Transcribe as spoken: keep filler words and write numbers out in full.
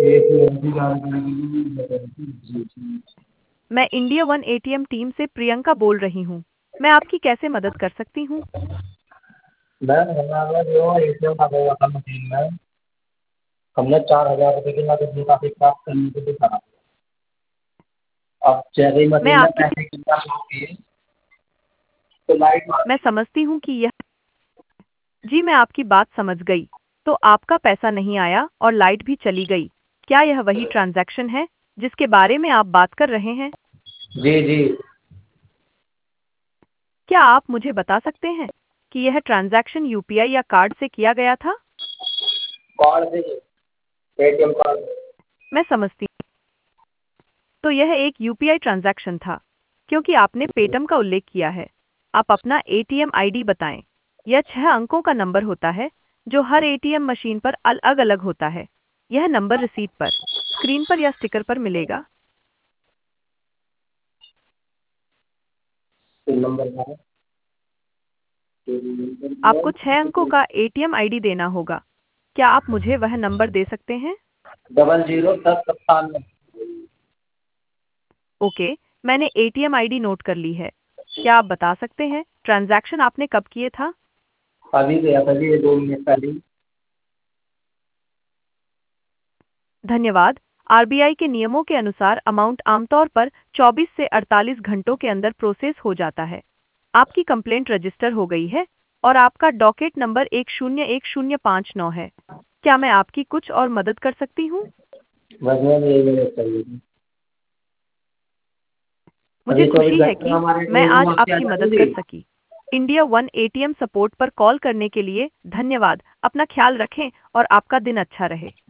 मैं India one ATM team से प्रियंका बोल रही हूँ। मैं आपकी कैसे मदद कर सकती हूँ? मैम हमारा जो एटीएम का वो था मशीन में हमने चार हजार रुपये की नकद निकासी प्राप्त करने को दिखा। अब जैसे ही मैं मशीन में आपकी पैसे गिनना शुरू किए तो लाइट मार मैं समझती हूँ कि यह जी मैं आपकी बात समझ गई। तो आपका पैसा नहीं आया और लाइट भी चली गई। क्या यह वही ट्रांजैक्शन है जिसके बारे में आप बात कर रहे हैं? जी जी। क्या आप मुझे बता सकते हैं कि यह ट्रांजैक्शन यूपीआई या कार्ड से किया गया था? कार्ड से एटीएम कार्ड। मैं समझती हूँ। तो यह एक यूपीआई ट्रांजैक्शन था क्योंकि आपने पेटीएम का उल्लेख किया है। आप अपना एटीएम आईडी बताएं। यह छह अंकों का नंबर होता है जो हर एटीएम मशीन पर अलग अलग होता है। यह नंबर रिसीट पर, स्क्रीन पर या स्टिकर पर मिलेगा। पिन नंबर था। आपको छह अंकों का एटीएम आईडी देना होगा। क्या आप मुझे वह नंबर दे सकते हैं? डबल जीरो दस सत्तानवे। ओके, मैंने एटीएम आईडी नोट कर ली है। क्या आप बता सकते हैं ट्रांजैक्शन आपने कब किए था? अभी गया था जी ये दो मिनट पहले। धन्यवाद। आरबीआई के नियमों के अनुसार अमाउंट आमतौर पर चौबीस से अड़तालीस घंटों के अंदर प्रोसेस हो जाता है। आपकी कंप्लेंट रजिस्टर हो गई है और आपका डॉकेट नंबर एक शून्य एक शून्य पाँच नौ है। क्या मैं आपकी कुछ और मदद कर सकती हूँ? बस मैम यही मदद चाहिए थी। मुझे अभी चौबीस खुशी है घंटे में कि हमारे मैं वो आज वापसी आ आपकी मदद कर जाएगी। सकी। इंडिया वन एटीएम सपोर्ट पर कॉल करने के लिए धन्यवाद। अपना ख्याल रखें और आपका दिन अच्छा रहे।